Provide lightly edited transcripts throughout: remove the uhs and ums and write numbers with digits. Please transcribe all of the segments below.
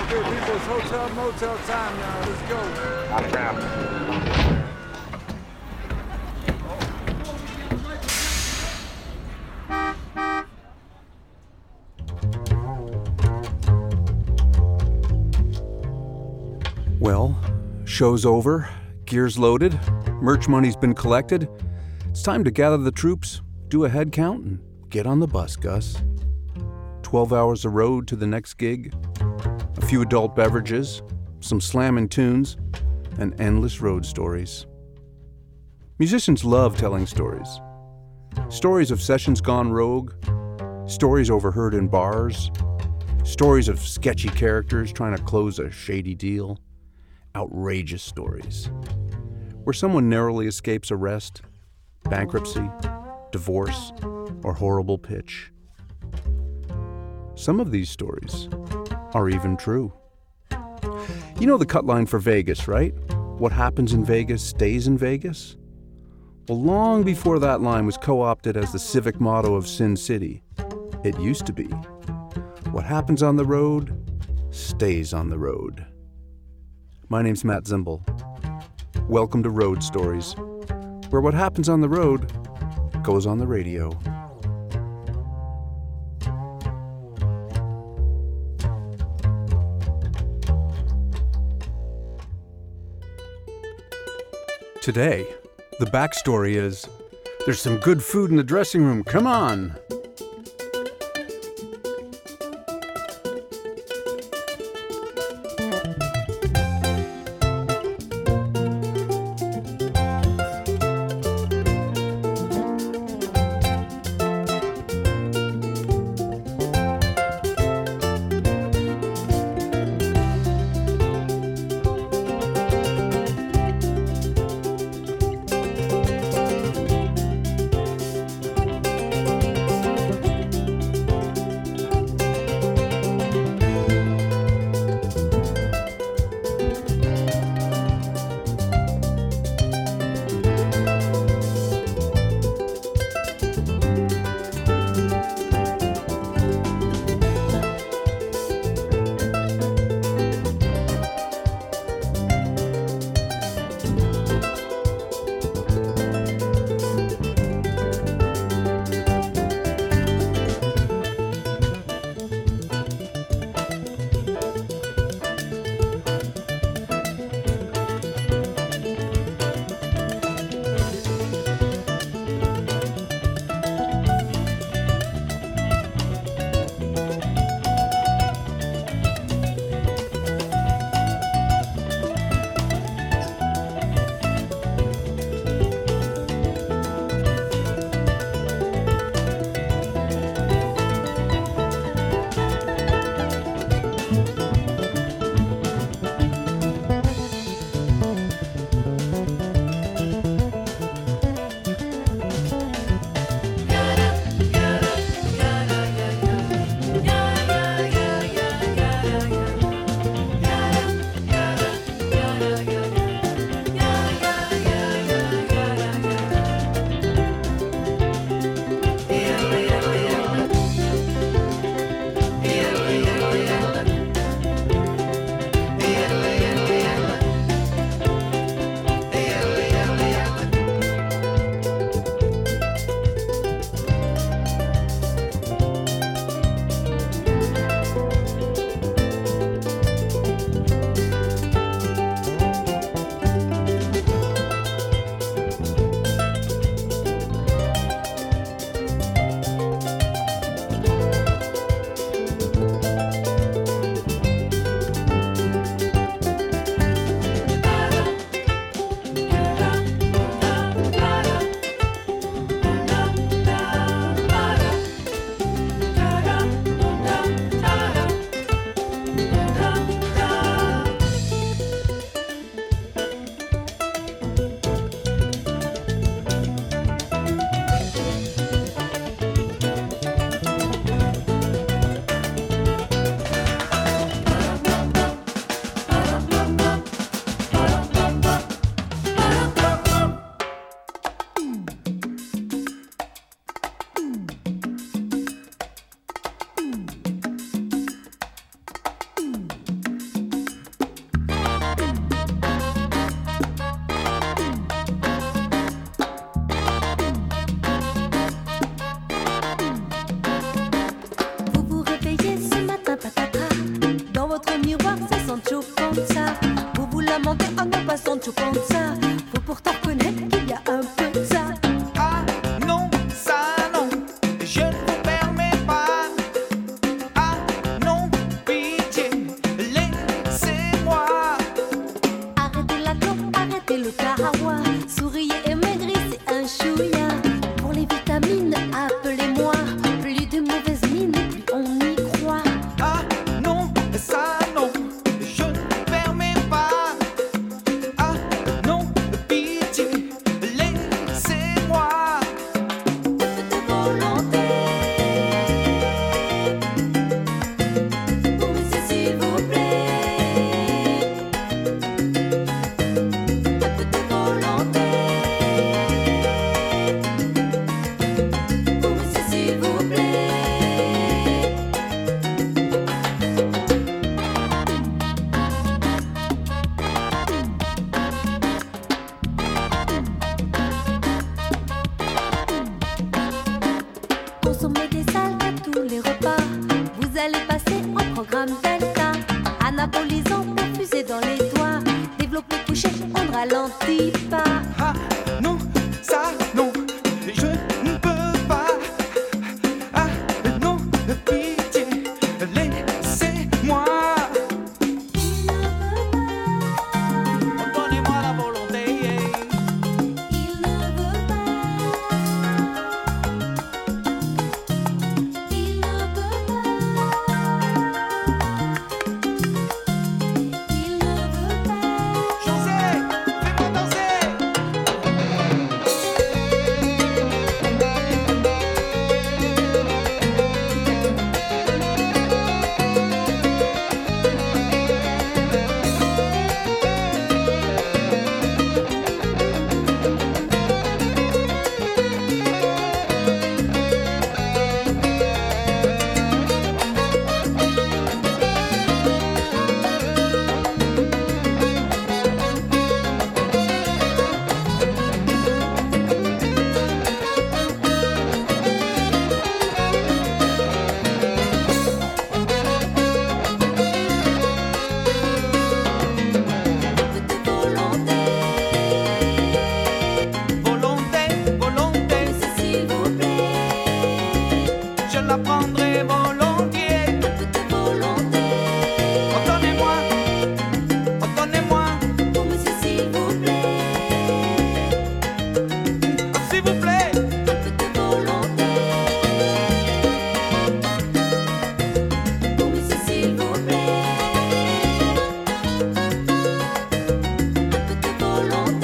Okay, people, it's hotel motel time now. Let's go. Out ground. Well, show's over, gear's loaded, merch money's been collected. It's time to gather the troops, do a head count, and get on the bus, Gus. 12 hours of road to the next gig, a few adult beverages, some slamming tunes, and endless road stories. Musicians love telling stories. Stories of sessions gone rogue, stories overheard in bars, stories of sketchy characters trying to close a shady deal, outrageous stories where someone narrowly escapes arrest, bankruptcy, divorce, or horrible pitch. Some of these stories are even true. You know the cut line for Vegas, right? What happens in Vegas stays in Vegas? Well, long before that line was co-opted as the civic motto of Sin City, it used to be, what happens on the road stays on the road. My name's Matt Zimbel. Welcome to Road Stories, where what happens on the road goes on the radio. Today, the backstory is, there's some good food in the dressing room, come on! votre miroir, ça sent chaud comme ça. Vous vous lamentez, ah non, pas sent chaud comme ça. Faut pourtant reconnaître qu'il y a un peu de ça. Ah non, ça non, je ne vous permets pas. Ah non, pitié, laissez-moi. Arrêtez la clope, arrêtez le cahawa. Souriez et maigrissez un chouïa. Pour les vitamines, appelez-moi. Plus de mauvaises mines, plus on y croit. Ah non, ça non, je ne vous permets pas. Ah non, pitié, laissez-moi. De volonté. Pour monsieur, s'il vous plaît. Un peu de volonté. Pour monsieur, s'il vous plaît. Consommez des algues à tous les repas. Vous allez passer en programme Delta. Anabolisant, perfusé dans les doigts. Développez couché, on ne ralentit pas. Ah non, ça non, je ne peux pas. Ah non, pitié, laissez-moi. Donnez-moi la volonté. Il ne veut pas. Il ne peut pas. Il ne veut pas. José, fais-moi danser. Volonté, volonté, Monsieur, s'il vous plaît. je la prendrai volontiers. Un peu de volonté. Donnez-moi, donnez-moi, Pour monsieur, s'il vous plaît. s'il vous plaît. Un peu de volonté. Pour monsieur, s'il vous plaît. Un peu de volonté.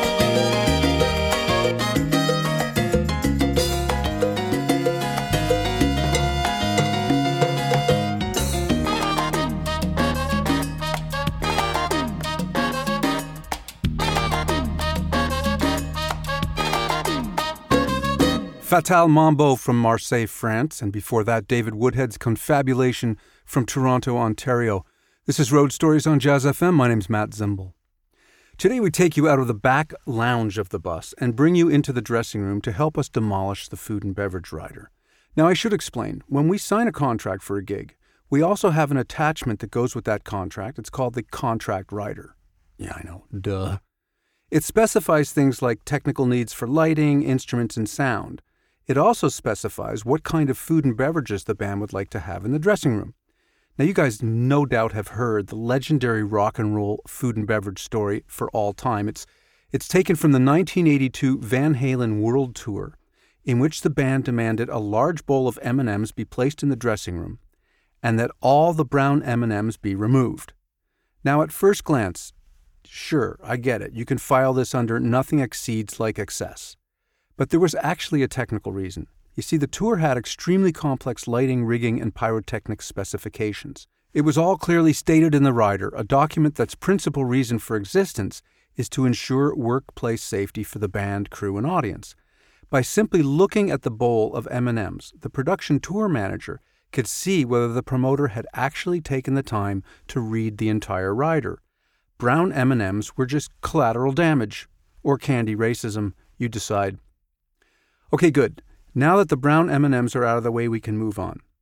Fatal Mambo from Marseille, France, and before that, David Woodhead's Confabulation from Toronto, Ontario. This is Road Stories on Jazz FM. My name's Matt Zimble. Today we take you out of the back lounge of the bus and bring you into the dressing room to help us demolish the food and beverage rider. Now, I should explain, when we sign a contract for a gig, we also have an attachment that goes with that contract. It's called the contract rider. Yeah, I know, duh. It specifies things like technical needs for lighting, instruments, and sound. It also specifies what kind of food and beverages the band would like to have in the dressing room. Now, you guys no doubt have heard the legendary rock and roll food and beverage story for all time. It's taken from the 1982 Van Halen World Tour, in which the band demanded a large bowl of M&Ms be placed in the dressing room, and that all the brown M&Ms be removed. Now, at first glance, sure, I get it. You can file this under nothing exceeds like excess. But there was actually a technical reason. You see, the tour had extremely complex lighting, rigging, and pyrotechnics specifications. It was all clearly stated in the rider, a document that's principal reason for existence is to ensure workplace safety for the band, crew, and audience. By simply looking at the bowl of M&Ms, the production tour manager could see whether the promoter had actually taken the time to read the entire rider. Brown M&Ms were just collateral damage, or candy racism, you decide. Okay, good. Now that the brown M&Ms are out of the way, we can move on.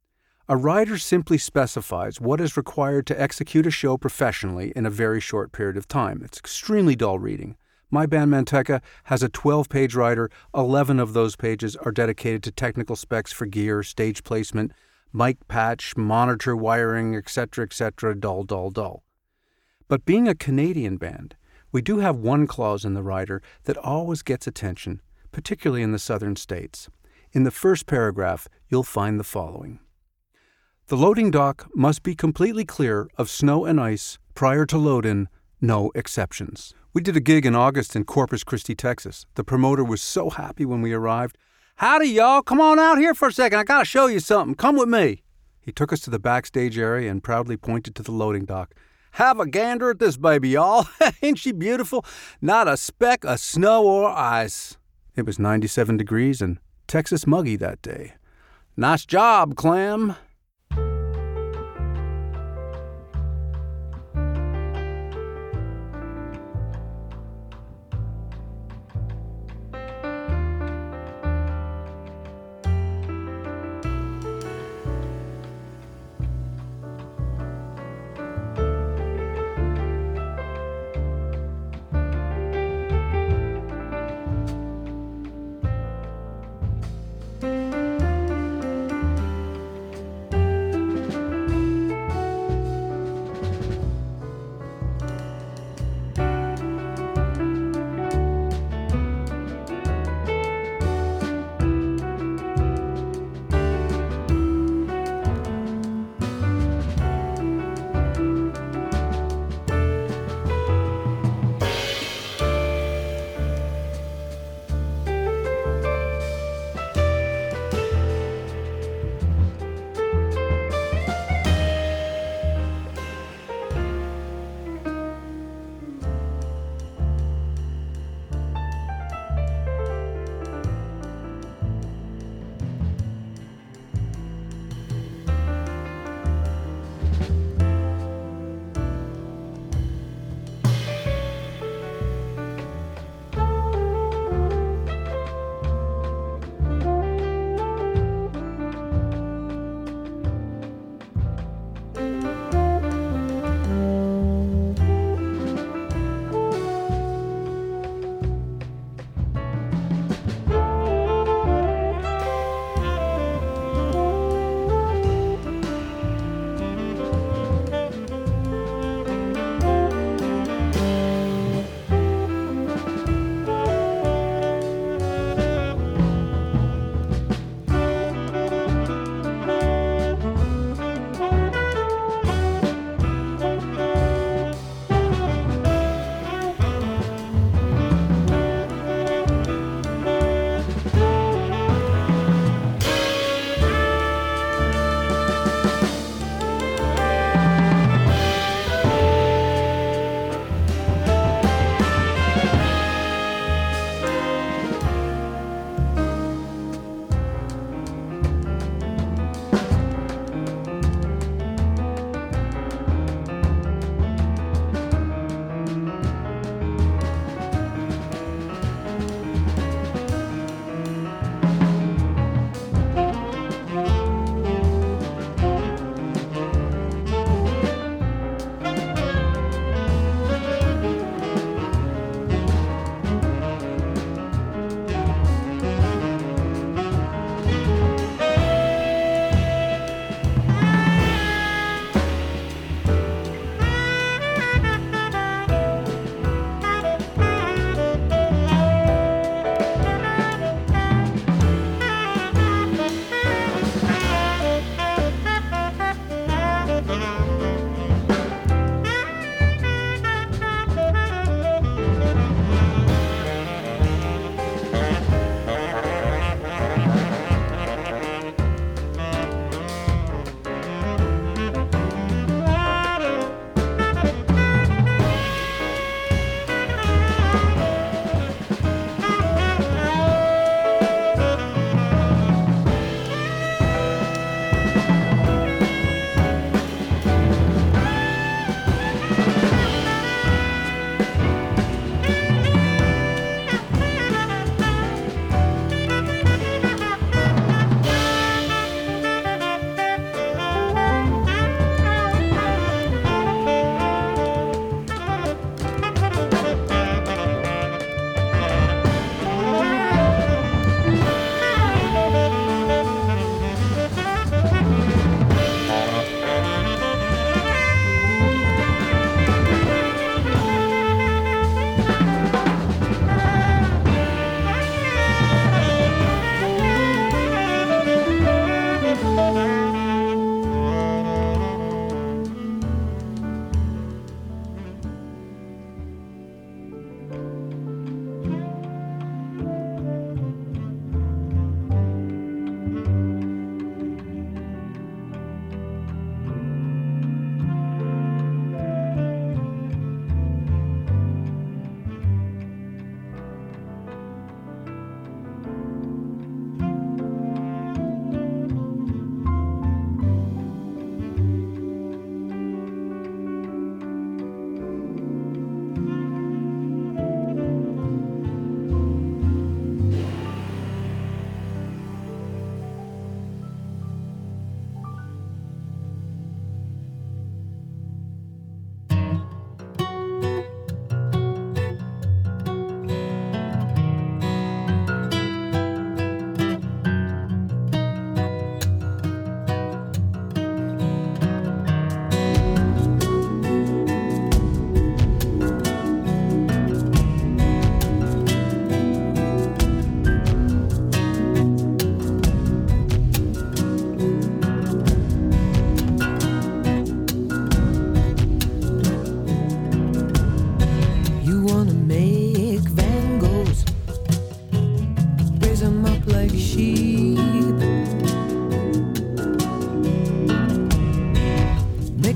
A rider simply specifies what is required to execute a show professionally in a very short period of time. It's extremely dull reading. My band Manteca has a 12-page rider. 11 of those pages are dedicated to technical specs for gear, stage placement, mic patch, monitor wiring, etc., etc., dull, dull, dull. But being a Canadian band, we do have one clause in the rider that always gets attention, particularly in the southern states. In the first paragraph, you'll find the following. The loading dock must be completely clear of snow and ice prior to load-in, no exceptions. We did a gig in August in Corpus Christi, Texas. The promoter was so happy when we arrived. "Howdy, y'all. Come on out here for a second. I gotta show you something. Come with me." He took us to the backstage area and proudly pointed to the loading dock. "Have a gander at this baby, y'all. Ain't she beautiful? Not a speck of snow or ice." It was 97 degrees and Texas muggy that day. "Nice job, Clem."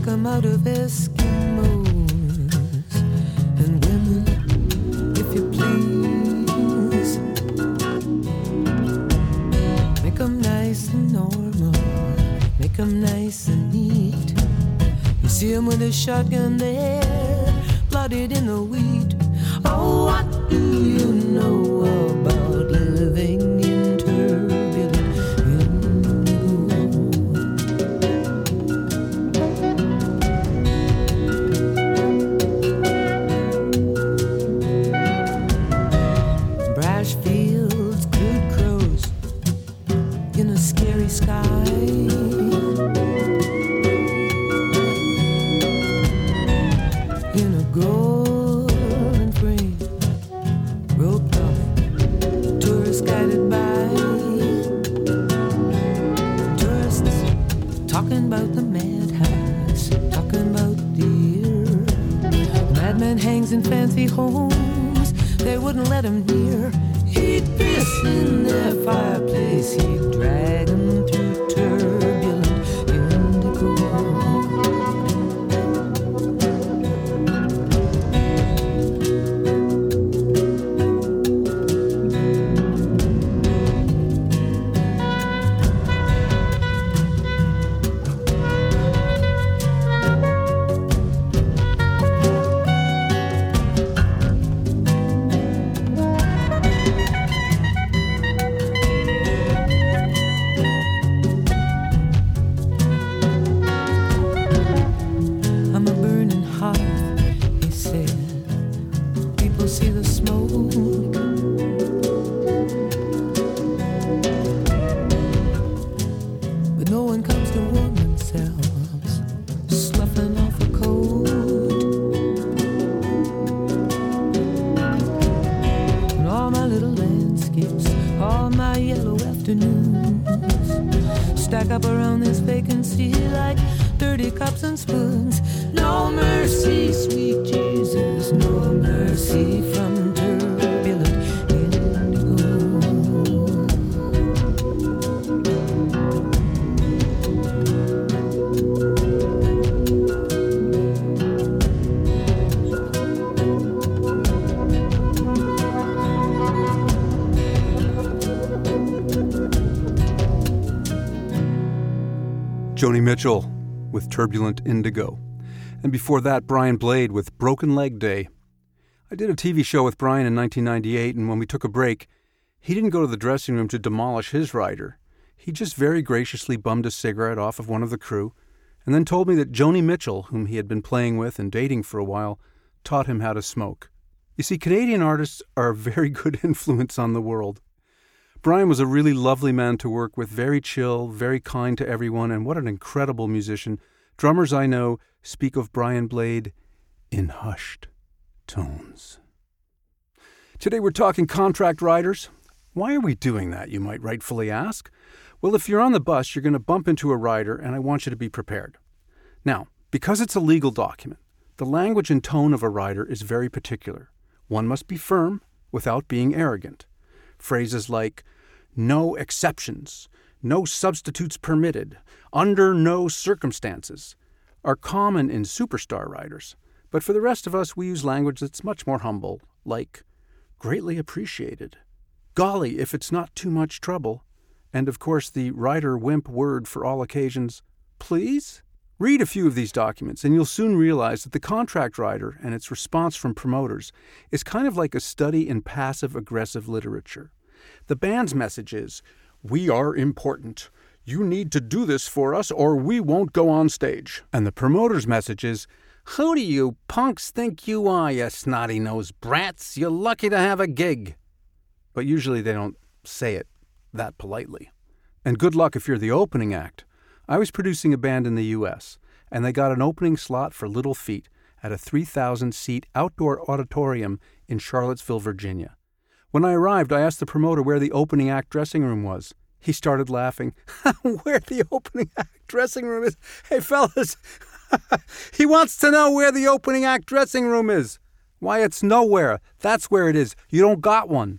make 'em out of Eskimos and women, if you please. Make 'em nice and normal, make 'em nice and neat. You see 'em with a shotgun there, blooded in the wheat. Oh, what do you know about living in turbulent indigo? Brash fields, crude crows in a scary sky. In a golden frame, roped off, tourists guided by. Tourists talking about the madhouse, talking about deer. The madman hangs in fancy homes, they wouldn't let him near. He'd piss in their fireplace, he'd drag 'em through turbulent indigo. I'm a burning hearth, he said. People see the smoke. But no one comes to warm themselves, sloughing off a coat. And all my little landscapes, all my yellow afternoons stack up around this vacancy like dirty cups and spoons. No mercy, sweet Jesus, no mercy from turbulent indigo. Joni Mitchell with Turbulent Indigo. And before that, Brian Blade with Broken Leg Day. I did a TV show with Brian in 1998, and when we took a break, he didn't go to the dressing room to demolish his rider. He just very graciously bummed a cigarette off of one of the crew, and then told me that Joni Mitchell, whom he had been playing with and dating for a while, taught him how to smoke. You see, Canadian artists are a very good influence on the world. Brian was a really lovely man to work with, very chill, very kind to everyone, and what an incredible musician. Drummers I know speak of Brian Blade in hushed tones. Today we're talking contract riders. Why are we doing that, you might rightfully ask? Well, if you're on the bus, you're going to bump into a rider, and I want you to be prepared. Now, because it's a legal document, the language and tone of a rider is very particular. One must be firm without being arrogant. Phrases like, no exceptions, no substitutes permitted, under no circumstances, are common in superstar riders. But for the rest of us, we use language that's much more humble, like greatly appreciated, golly, if it's not too much trouble, and of course the rider wimp word for all occasions, please? Read a few of these documents and you'll soon realize that the contract rider and its response from promoters is kind of like a study in passive-aggressive literature. The band's message is, we are important. You need to do this for us or we won't go on stage. And the promoter's message is, who do you punks think you are, you snotty-nosed brats? You're lucky to have a gig. But usually they don't say it that politely. And good luck if you're the opening act. I was producing a band in the U.S., and they got an opening slot for Little Feat at a 3,000-seat outdoor auditorium in Charlottesville, Virginia. When I arrived, I asked the promoter where the opening act dressing room was. He started laughing. Where the opening act dressing room is? Hey, fellas, he wants to know where the opening act dressing room is. Why, it's nowhere. That's where it is. You don't got one.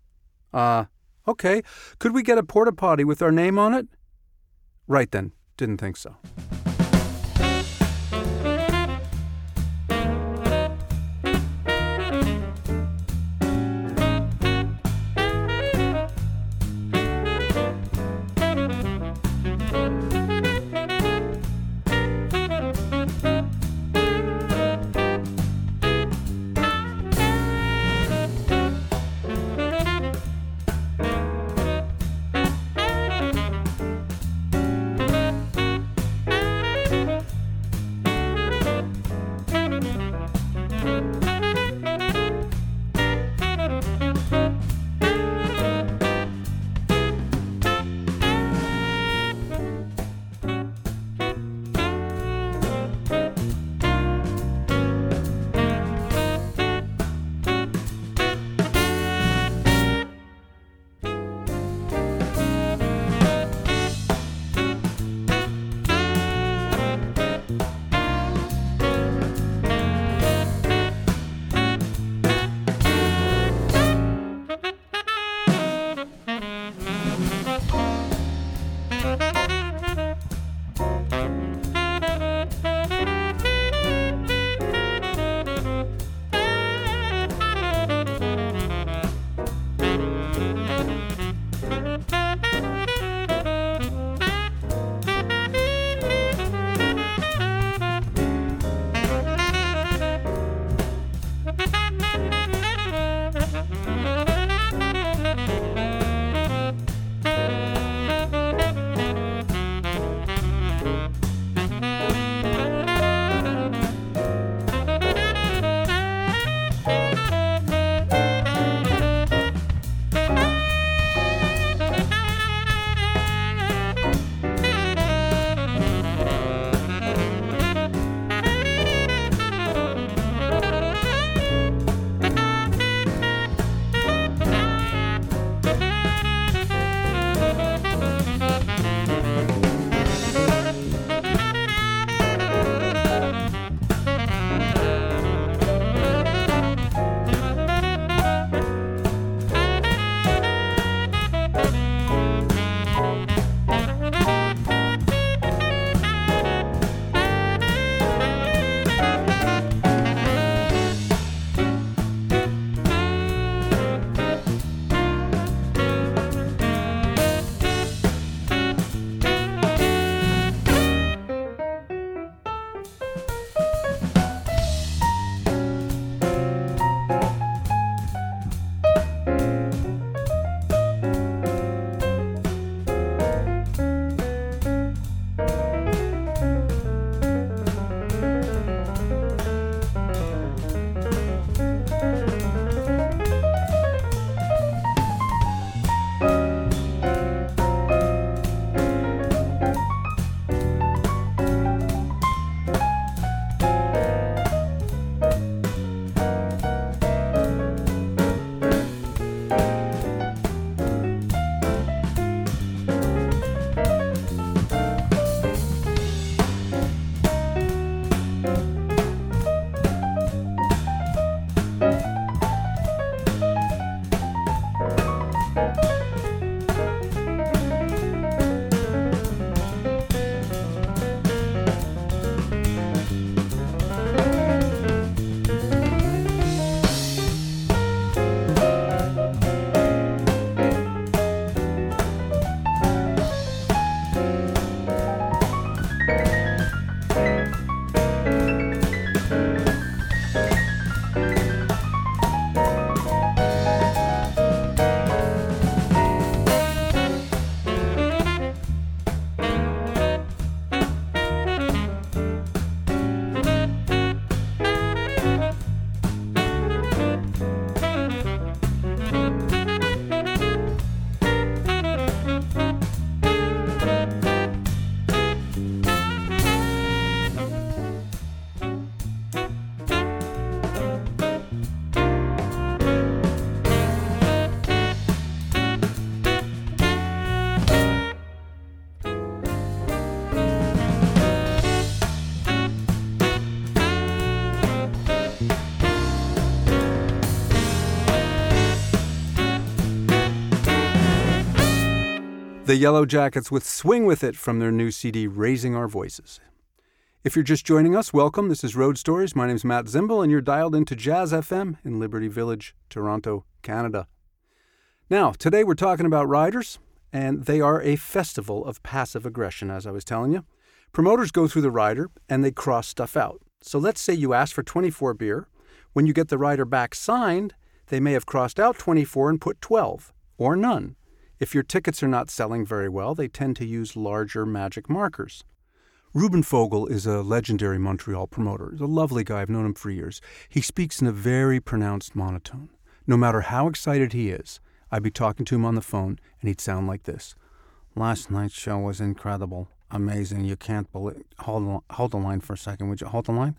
Okay. Could we get a porta potty with our name on it? Right then. Didn't think so. The Yellow Jackets with Swing With It from their new CD, Raising Our Voices. If you're just joining us, welcome. This is Road Stories. My name's Matt Zimble, and you're dialed into Jazz FM in Liberty Village, Toronto, Canada. Now, today we're talking about riders, and they are a festival of passive aggression, as I was telling you. Promoters go through the rider, and they cross stuff out. So let's say you ask for 24 beer. When you get the rider back signed, they may have crossed out 24 and put 12, or none. If your tickets are not selling very well, they tend to use larger magic markers. Ruben Fogel is a legendary Montreal promoter. He's a lovely guy. I've known him for years. He speaks in a very pronounced monotone. No matter how excited he is, I'd be talking to him on the phone, and he'd sound like this. Last night's show was incredible. Amazing. You can't believe... Hold the line for a second. Would you hold the line?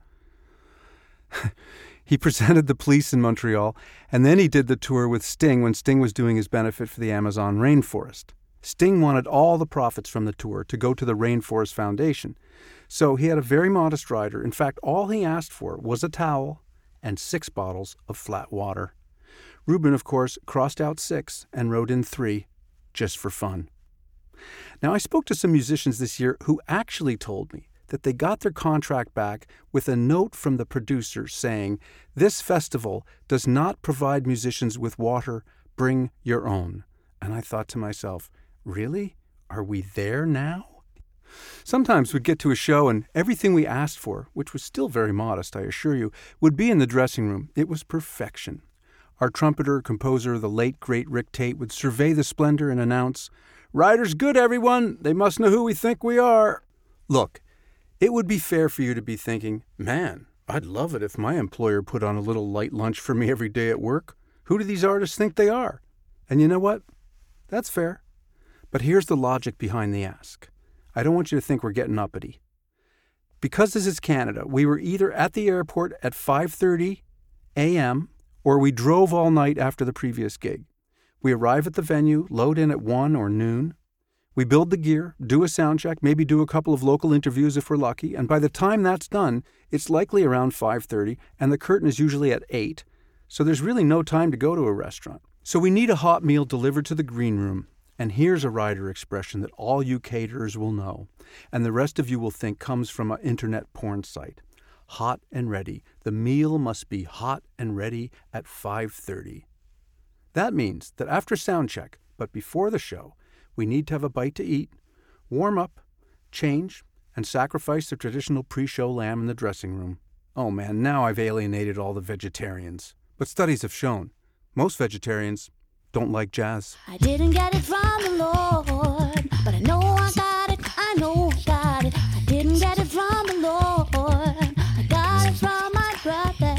He presented the Police in Montreal, and then he did the tour with Sting when Sting was doing his benefit for the Amazon rainforest. Sting wanted all the profits from the tour to go to the Rainforest Foundation. So he had a very modest rider. In fact, all he asked for was a towel and 6 bottles of flat water. Ruben, of course, crossed out 6 and wrote in 3, just for fun. Now, I spoke to some musicians this year who actually told me that they got their contract back with a note from the producer saying, "This festival does not provide musicians with water. Bring your own." And I thought to myself, really? Are we there now? Sometimes we'd get to a show and everything we asked for, which was still very modest, I assure you, would be in the dressing room. It was perfection. Our trumpeter, composer, the late, great Rick Tate, would survey the splendor and announce, "Riders good, everyone. They must know who we think we are." Look, it would be fair for you to be thinking, man, I'd love it if my employer put on a little light lunch for me every day at work. Who do these artists think they are? And you know what? That's fair. But here's the logic behind the ask. I don't want you to think we're getting uppity. Because this is Canada, we were either at the airport at 5:30 a.m. or we drove all night after the previous gig. We arrive at the venue, load in at 1 or noon. We build the gear, do a sound check, maybe do a couple of local interviews if we're lucky, and by the time that's done, it's likely around 5:30, and the curtain is usually at 8, so there's really no time to go to a restaurant. So we need a hot meal delivered to the green room. And here's a rider expression that all you caterers will know, and the rest of you will think comes from an internet porn site. Hot and ready. The meal must be hot and ready at 5:30. That means that after sound check, but before the show, we need to have a bite to eat, warm up, change, and sacrifice the traditional pre-show lamb in the dressing room. Oh man, now I've alienated all the vegetarians. But studies have shown, most vegetarians don't like jazz. I didn't get it from the Lord, but I know I got it, I know I got it. I didn't get it from the Lord, I got it from my brother.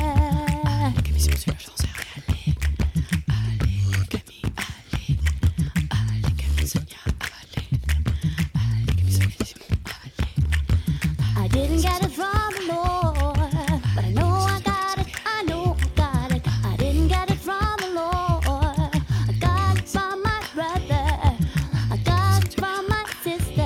I didn't get it from the Lord, but I know I got it, I know I got it. I didn't get it from the Lord, I got it from my brother, I got it from my sister.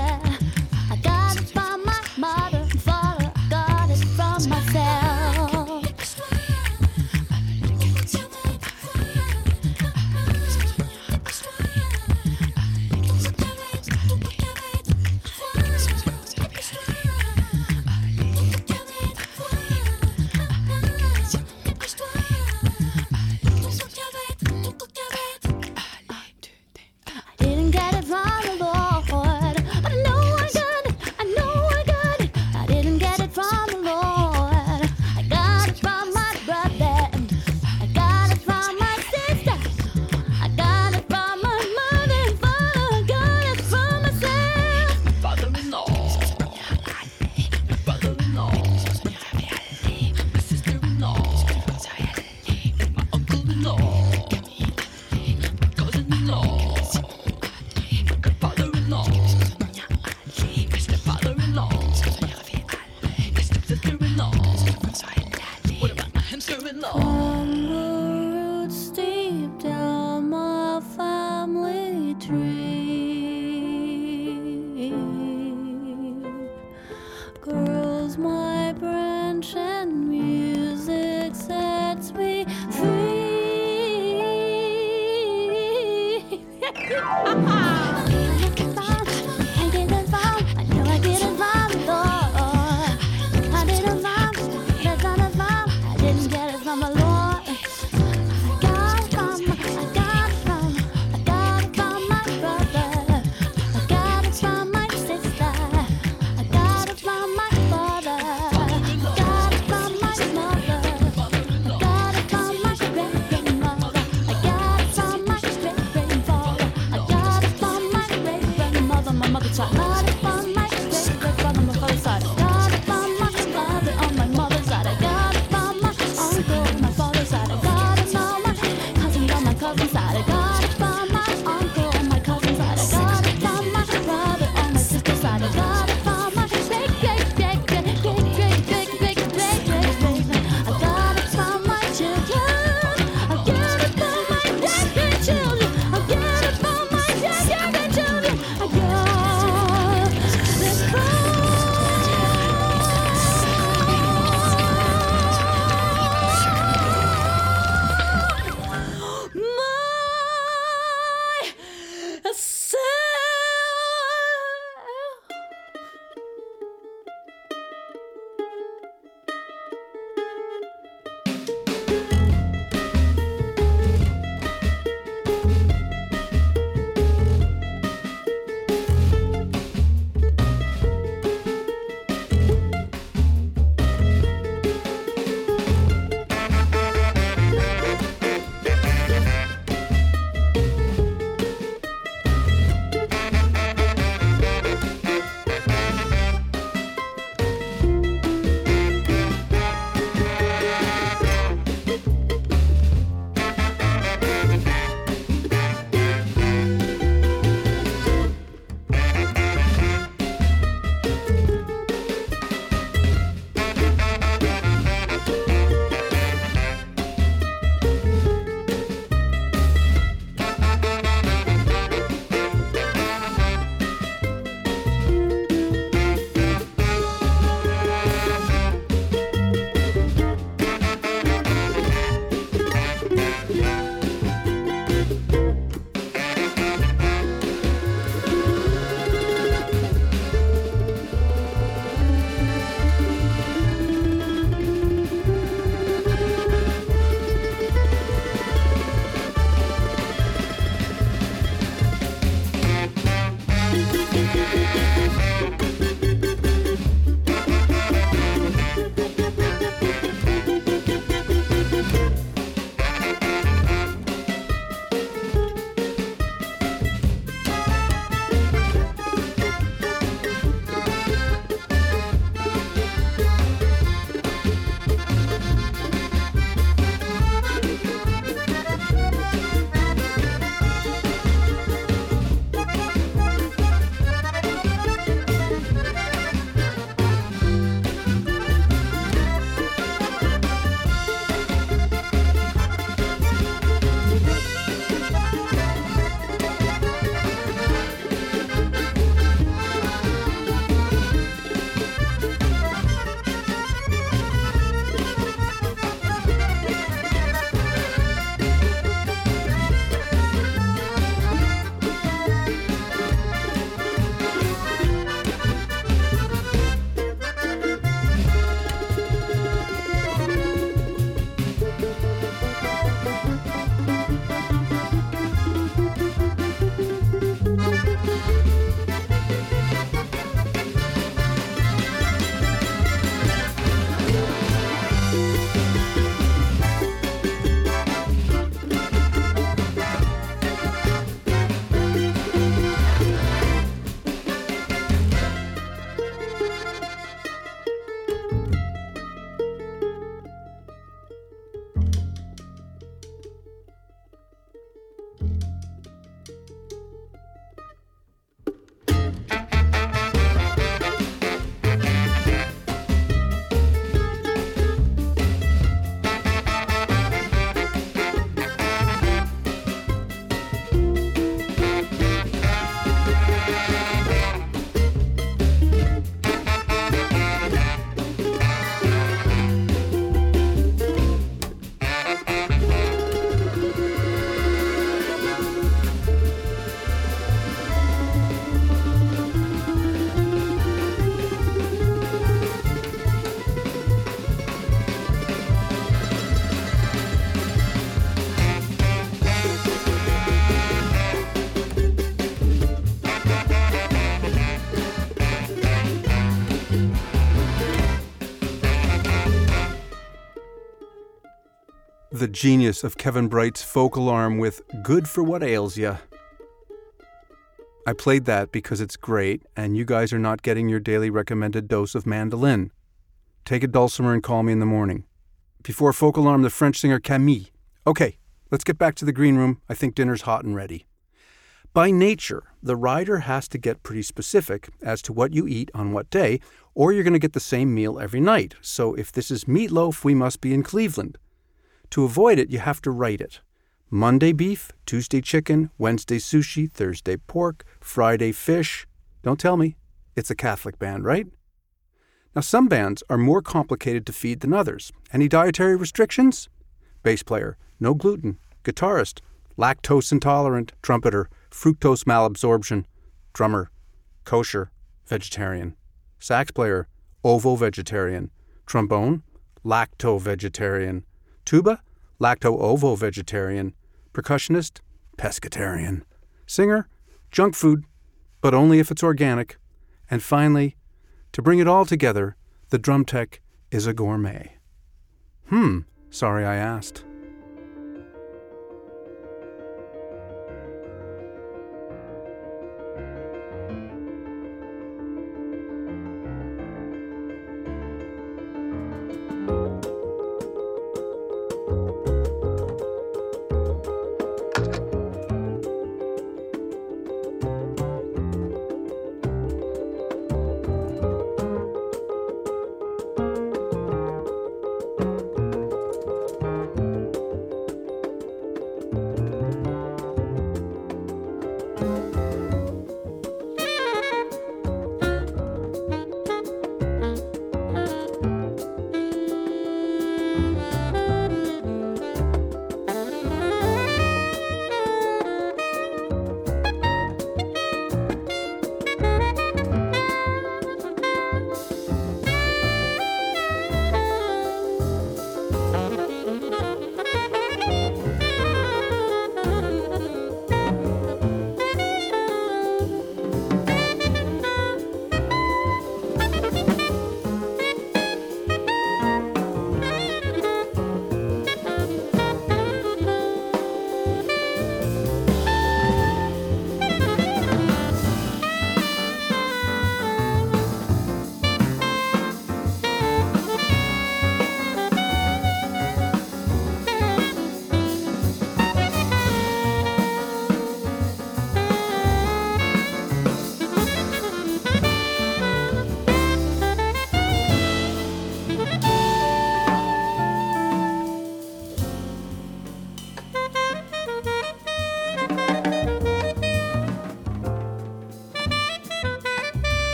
The genius of Kevin Bright's folk alarm with Good for What Ails Ya. I played that because it's great, and you guys are not getting your daily recommended dose of mandolin. Take a dulcimer and call me in the morning. Before folk alarm, the French singer Camille. Okay, let's get back to the green room. I think dinner's hot and ready. By nature, the rider has to get pretty specific as to what you eat on what day, or you're going to get the same meal every night. So if this is meatloaf, we must be in Cleveland. To avoid it, you have to write it. Monday beef, Tuesday chicken, Wednesday sushi, Thursday pork, Friday fish. Don't tell me. It's a Catholic band, right? Now, some bands are more complicated to feed than others. Any dietary restrictions? Bass player, no gluten. Guitarist, lactose intolerant. Trumpeter, fructose malabsorption. Drummer, kosher, vegetarian. Sax player, ovo-vegetarian. Trombone, lacto-vegetarian. Tuba, lacto-ovo-vegetarian. Percussionist, pescatarian. Singer, junk food, but only if it's organic. And finally, to bring it all together, the drum tech is a gourmet. Sorry I asked.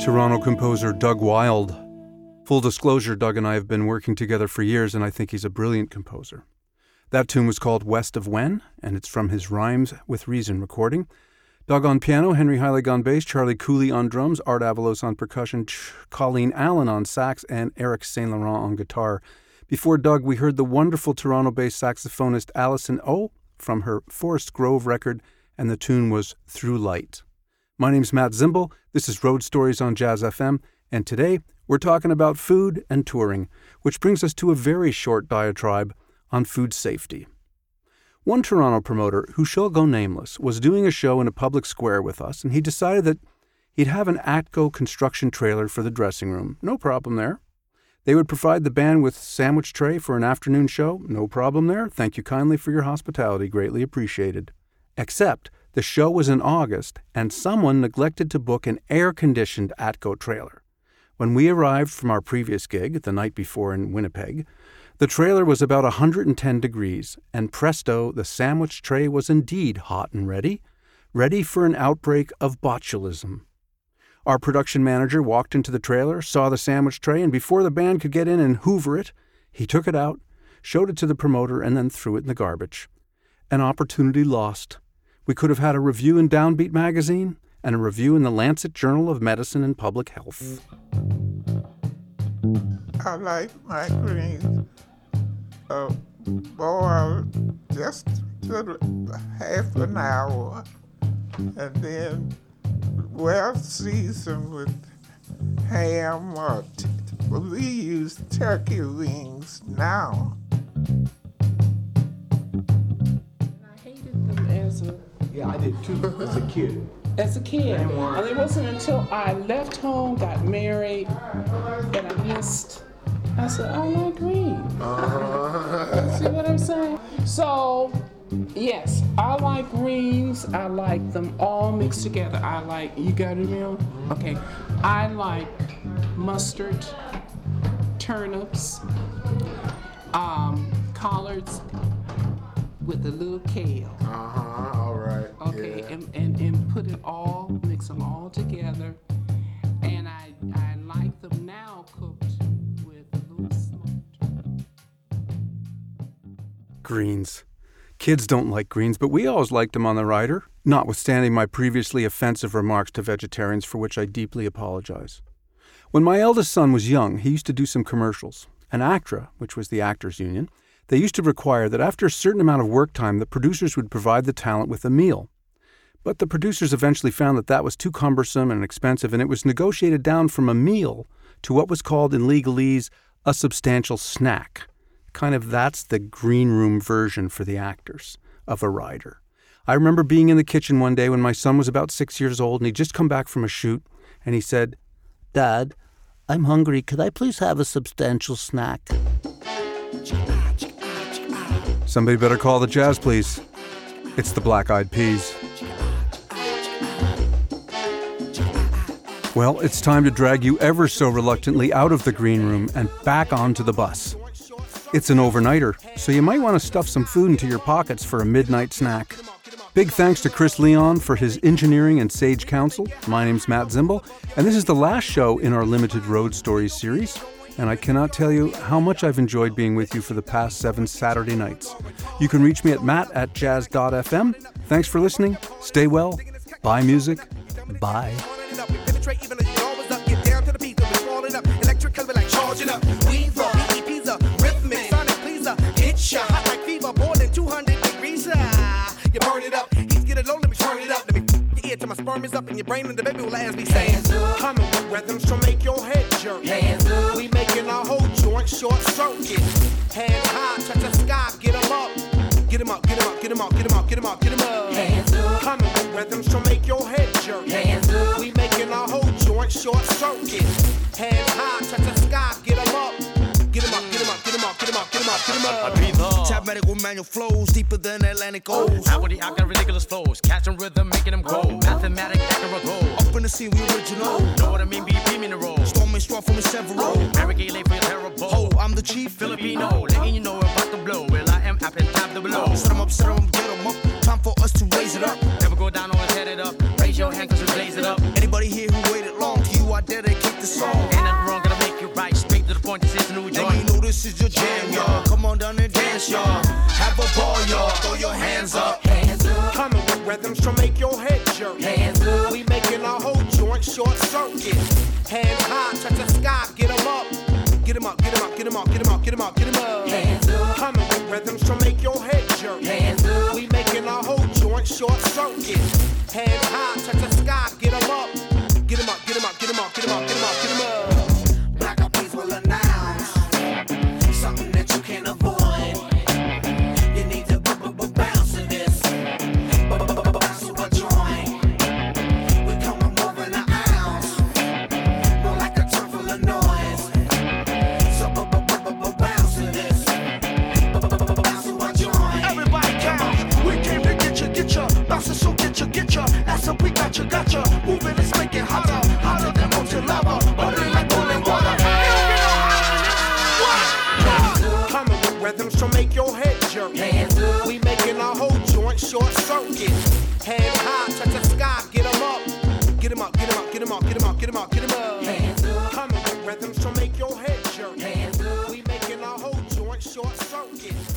Toronto composer Doug Wilde. Full disclosure, Doug and I have been working together for years, and I think he's a brilliant composer. That tune was called West of When, and it's from his Rhymes with Reason recording. Doug on piano, Henry Heilig on bass, Charlie Cooley on drums, Art Avalos on percussion, Colleen Allen on sax, and Eric St. Laurent on guitar. Before Doug, we heard the wonderful Toronto-based saxophonist Alison O from her Forest Grove record, and the tune was Through Light. My name's Matt Zimble. This is Road Stories on Jazz FM, and today we're talking about food and touring, which brings us to a very short diatribe on food safety. One Toronto promoter, who shall go nameless, was doing a show in a public square with us, and he decided that he'd have an Atco construction trailer for the dressing room. No problem there. They would provide the band with sandwich tray for an afternoon show. No problem there. Thank you kindly for your hospitality. Greatly appreciated. Except the show was in August, and someone neglected to book an air-conditioned Atco trailer. When we arrived from our previous gig, the night before in Winnipeg, the trailer was about 110 degrees, and presto, the sandwich tray was indeed hot and ready for an outbreak of botulism. Our production manager walked into the trailer, saw the sandwich tray, and before the band could get in and hoover it, he took it out, showed it to the promoter, and then threw it in the garbage. An opportunity lost. We could have had a review in Downbeat magazine and a review in the Lancet Journal of Medicine and Public Health. I like my greens boiled just half an hour and then well seasoned with ham or we use turkey wings now. Yeah, I did too, as a kid. As a kid. And it wasn't until I left home, got married, that I missed. I said, I like greens. See what I'm saying? So, yes, I like greens. I like them all mixed together. I like, you got it, Emil? Okay. I like mustard, turnips, collards, with a little kale. All right. Okay, yeah. and put it all, mix them all together. And I like them now cooked with a little smoked. Greens. Kids don't like greens, but we always liked them on the rider, notwithstanding my previously offensive remarks to vegetarians, for which I deeply apologize. When my eldest son was young, he used to do some commercials. And ACTRA, which was the Actors Union, they used to require that after a certain amount of work time, the producers would provide the talent with a meal. But the producers eventually found that that was too cumbersome and expensive, and it was negotiated down from a meal to what was called in legalese a substantial snack. Kind of that's the green room version for the actors of a rider. I remember being in the kitchen one day when my son was about 6 years old, and he'd just come back from a shoot, and he said, "Dad, I'm hungry. Could I please have a substantial snack?" Somebody better call the Jazz, please. It's the Black Eyed Peas. Well, it's time to drag you ever so reluctantly out of the green room and back onto the bus. It's an overnighter, so you might want to stuff some food into your pockets for a midnight snack. Big thanks to Chris Leon for his engineering and sage counsel. My name's Matt Zimble, and this is the last show in our limited Road Stories series. And I cannot tell you how much I've enjoyed being with you for the past 7 Saturday nights. You can reach me at matt@jazz.fm. Thanks for listening. Stay well. Buy music. Bye. You burn it up, heat get it low, let me turn it up, let me ear till my sperm is up in your brain and the baby will ask me saying, coming with rhythms to make your head jerk. We making our whole joint short circuit. Hands high, touch the sky, get 'em up. Get 'em up, get 'em up, get 'em up, get 'em up, get 'em up, get 'em up. Coming with rhythms to make your head jerk. We making our whole joint short circuit. Hands high, touch the sky, get 'em up. Get 'em up, get 'em up, get 'em up, get 'em up, get 'em up, get 'em up. Tap medical manual flows deeper than Atlantic O's. How would he act on ridiculous flows? Catching rhythm, making them go. Mathematic, accurate goal. Up in the scene, we original. Know what I mean? BP me in the roll. Storming strong from a several. Regulate for your terrible. Oh, I'm the chief Filipino, letting you know we're about to blow. Well, I am up and tap the below. Set 'em up, get 'em up. Time for us to raise it up. Never go down, always head it up. Raise your hand cause we blaze it up. Anybody here who waited long to you, I did dance, y'all. Have a ball, y'all. Throw your hands up. Coming with rhythms to make your head jerk. We making our whole joint short circuit. Hands high, touch the sky, get 'em up. Get 'em up, get 'em up, get 'em up, get 'em up, get 'em up, get 'em up. Coming with rhythms to make your head jerk. We making our whole joint short circuit. Hands high, touch the sky, get 'em up. Get 'em up, get 'em up, get 'em up, get 'em up, get 'em up, get 'em up. Black Eyed Peas will announce something that you can't avoid. You need to bounce to this. Bounce to a joint. We come and move in an ounce. More like a ton full of noise. So bounce to this. Bounce to a joint. Everybody counts. We came to get ya. Bouncing, so get ya. That's up, we got ya. Moving, let's make it hotter. Hotter than molten lava. Bubbling like boiling water. Coming with rhythms to make your head jerk. We making our whole joint short circuit. Hands high, touch the sky, get 'em up. Get 'em up, get 'em up, get 'em up, get 'em up, get 'em up, get 'em up. Coming with rhythms to make your head jerk. We making our whole joint short circuit.